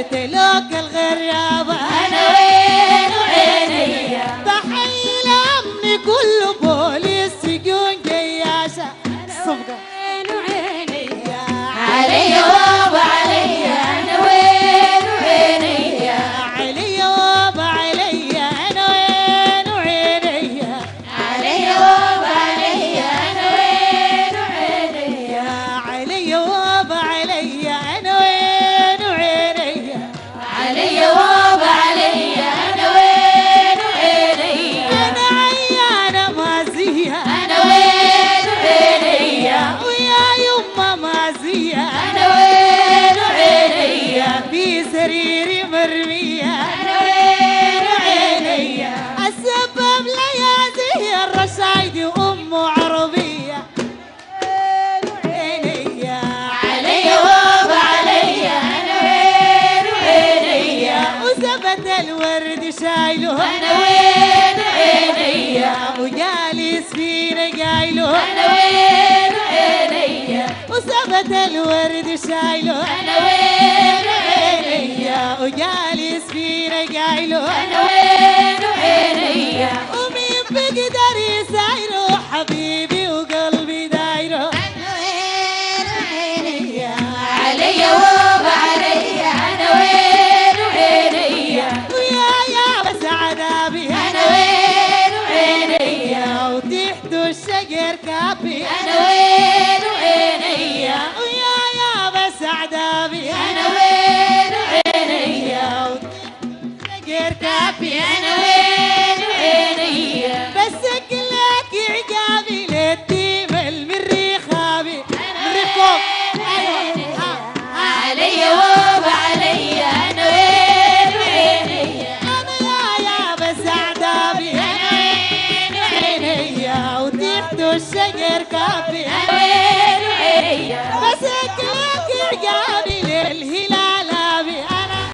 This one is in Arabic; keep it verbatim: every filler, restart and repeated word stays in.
تلوك الغرابة أنا وين وعينيا تحية الأمن كله بوليس سجون جياشة صفقة وين وعينيا علي وابا علي أنا وين وعينيا علي وابا علي أنا وين وعينيا علي وابا علي أنا وين وعينيا علي وابا علي أنا وين وعينيا علي وابا علي أنا وين وعينيا أنا عيانة مازية أنا وين وعينيا ويا يما مازية أنا وين وعينيا في سريري مرمية أنا وين وعينيا السبب ليازي الرشايد وأم عربية عينيا علي وابا علي أنا وين وعينيا وزبت الورد شايله أنا وين وعينيا وجالس فينا قايله أنا وين وعينيا وزبت الورد شايله أنا وين وعينيا وجالس فينا قايله أنا وين وعينيا ومين بقدر يسايره حبيبي وقلبي دايره علي وابا علي أنا وين وعينيا ويا يا بس عذابي أنا وين وعينيا وتحت الشجر كابي أنا وين وعينيا ويا يا بس عذابي أنا وين وعينيا شجر كابي أنا وين وعينيا بس لك عقابي للتيم المريخابي مريخكم علي وابا علي أنا وين وعينيا انا يا يا بس عذابي أنا وين وعينيا عينيا وتحت الشجر كابي أنا وين وعينيا